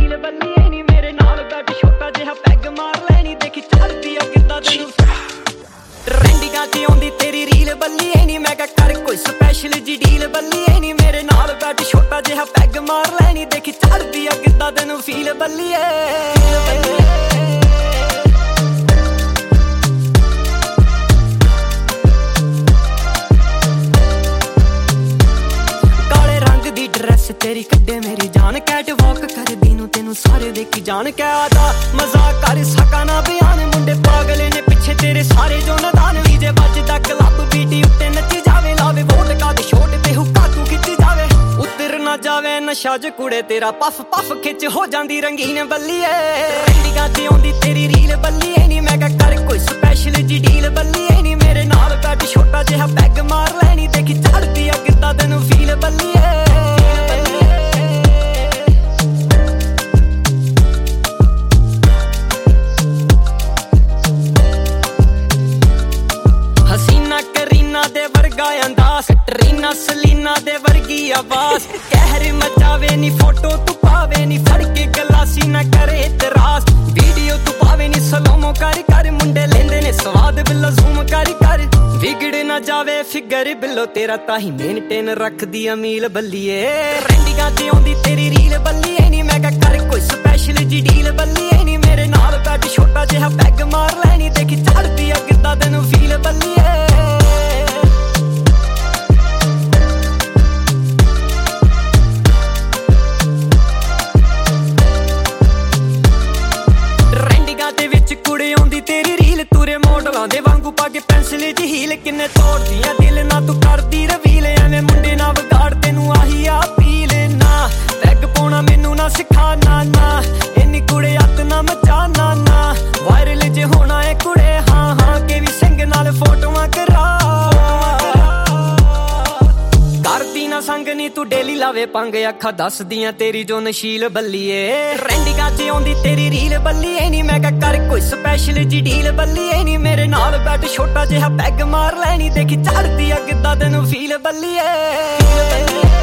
feel ਬੱਲੀਏ ਨੀ ਮੇਰੇ ਨਾਲ ਬੈਠ ਛੋਟਾ ਜਿਹਾ ਪੈਗ ਮਾਰ ਲੈਣੀ ਦੇਖੀ ਚੜਦੀ ਆ ਕਿੱਦਾਂ ਤੈਨੂੰ ਟ੍ਰੈਂਡਿੰਗਾਂ 'ਚ ਆਉਂਦੀ ਤੇਰੀ ਰੀਲ ਬੱਲੀਏ ਨੀ ਮੈਂ ਕਿਹਾ ਕਰ ਕੋਈ ਸਪੈਸ਼ਲ ਜੀ ਡੀਲ ਬੱਲੀਏ ਨੀ ਮੇਰੇ ਨਾਲ ਬੈਠ ਛੋਟਾ ਜਿਹਾ ਪੈਗ ਮਾਰ ਲੈਣੀ ਦੇਖੀ ਚੜਦੀ ਆ ਕਿੱਦਾਂ ਤੈਨੂੰ ਫੀਲ ਬੱਲੀਏ ਡਰੈਸ ਤੇਰੀ ਕੱਢੇ ਮੇਰੀ ਜਾਨ ਕੈਟ ਵਾਕ ਕਰਦੀ ਨੂੰ ਤੈਨੂੰ ਸਾਰੇ ਦੇਖੀ ਜਾਣ ਕਹਿਦਾ ਮਜ਼ਾਕ ਕਰ ਸਕਾ ਨਾ ਬਿਆਨ ਮੁੰਡੇ ਪਾਗਲੇ ਨੇ ਪਿੱਛੇ ਤੇਰੇ ਸਾਰੇ ਜੋ ਨਦਾਨ ਵੀ ਜੇ ਵੱਜਦਾ ਕਲੱਬ ਬੀਟੀ ਉੱਤੇ ਨੱਚੀ ਜਾਵੇ ਲਾਵੇ ਵੋਟਕਾ ਦੇ ਛੋਟ ਤੇ ਹੁੱਕਾ ਤੂੰ ਖਿੱਚੀ ਜਾਵੇ ਉਤਰ ਨਾ ਜਾਵੇ ਨਸ਼ਾ ਜ ਕੁੜੇ ਤੇਰਾ ਪਫ ਪਫ ਖਿੱਚ ਹੋ ਜਾਂਦੀ ਰੰਗੀਨ ਬੱਲੀਏ ਰੰਡੀਆਂ 'ਚ ਆਉਂਦੀ ਤੇਰੀ ਰੀਲ ਬੱਲੀਏ ਨੀ ਮੈਂ ਕਿਹਾ ਕਰ ਕੋਈ ਸਪੈਸ਼ਲ ਜੀ ਡੀਲ ਬੱਲੀਏ ਨੀ ਮੇਰੇ ਨਾਲ ਬੈਠ ਛੋਟਾ ਜਿਹਾ ਪੈਗ ਮਾਰ ਲੈਣੀ ਦੇਖੀ ਚੜਦੀ ਆ ਕਿੱਦਾਂ ਤੈਨੂੰ ਫੀਲ ਬੱਲੀਏ ਦੇ ਵਰਗਾ ਅੰਦਾਜ਼ ਟਰੀਨਾ ਸਲੀਨਾ ਦੇ ਵਰਗੀ ਆਵਾਜ਼ ਕਹਿਰ ਮਚਾਵੇ ਨੀ ਫੋਟੋ ਤੂੰ ਪਾਵੇ ਨੀ ਫੜ ਕੇ ਗਲਾਸੀ ਨਾ ਕਰੇ ਇਤਰਾਜ਼ ਵੀਡੀਓ ਤੂੰ ਪਾਵੇ ਨੀ ਸਲੋਮੋ ਕਰ ਕਰ ਮੁੰਡੇ ਲੈਂਦੇ ਨੇ ਸਵਾਦ ਬਿੱਲੋ ਜ਼ੂਮ ਕਰ ਕਰ ਵਿਗੜ ਨਾ ਜਾਵੇ ਫਿਗਰ ਬਿੱਲੋ ਤੇਰਾ ਤਾਂ ਹੀ ਮੇਨਟੇਨ ਰੱਖਦੀ ਅਮੀਲ ਬੱਲੀਏ ਰੰਡੀਆਂ 'ਚ ਆਉਂਦੀ ਤੇਰੀ ਰੀਲ ਬੱਲੀਏ ਨੀ ਮੈਂ ਕਿਹਾ ਕਰ ਕੋਈ ਸਪੈਸ਼ਲ ਜੀ ਡੀਲ ਬੱਲੀਏ ਨੀ ਮੇਰੇ ਨਾਲ ਬੈਠ ਛੋਟਾ ਜਿਹਾ ਪੈਗ ਮਾਰ ਲੈਣੀ ਦੇਖੀ ਚੜਦੀ ਆ ਕਿੱਦਾਂ ਤੈਨੂੰ ਫੀਲ ਬੱਲੀਏ ਤੇਰੀ ਰੀਲ ਤੂਰੇ ਮੋਡਲਾਂ ਦੇ ਵਾਂਗੂ ਪਾ ਕੇ ਪੈਨਸਿਲ 'ਚ ਹੀਲ ਕਿੰਨੇ ਤੋੜਦੀਆਂ ਦਿਲ ਨਾ ਤੂੰ ਕਰਦੀ ਰਵੀਲ ਐਵੇਂ ਮੁੰਡੇ ਨਾ ਵਿਗਾੜ ਤੈਨੂੰ ਆਹੀ ਆ ਪੀਲ ਨਾ ਪੈਗ ਪਾਉਣਾ ਮੈਨੂੰ ਨਾ ਸਿਖਾ ਨਾ ਨਾ ਇੰਨੀ ਕੁੜੇ ਅੱਤ ਨਾ ਮਚਾ ਨਾ ਨਾ ਵਾਇਰਲ ਜੇ ਹੋਣਾ ਏ ਕੁੜੇ ਹਾਂ ਹਾਂ ਕੇ ਵੀ ਸਿੰਘ ਨਾਲ ਫੋਟੋਆਂ ਕਰਾ ਕਰਦੀ ਨਾ ਸੰਗ ਨੀ ਤੂੰ ਡੇਲੀ ਲਾਵੇ ਪੰਗ ਅੱਖਾਂ ਦੱਸਦੀਆਂ ਤੇਰੀ ਜੋ ਨਸ਼ੀਲ ਬੱਲੀਏ ਰੰਡੀਆਂ 'ਚ ਆਉਂਦੀ ਤੇਰੀ ਰੀਲ ਬੱਲੀਏ ਨੀ ਮੈਂ ਕਿਹਾ ਕਰ ਕੋਈ ਸਪੈਸ਼ਲ ਜੀ ਡੀਲ ਬੱਲੀਏ ਨੀ ਮੇਰੇ ਨਾਲ ਬੈਠ ਛੋਟਾ ਜਿਹਾ ਪੈਗ ਮਾਰ ਲੈਣੀ ਦੇਖੀ ਚੜਦੀ ਆ ਕਿੱਦਾਂ ਤੈਨੂੰ ਫੀਲ ਬੱਲੀਏ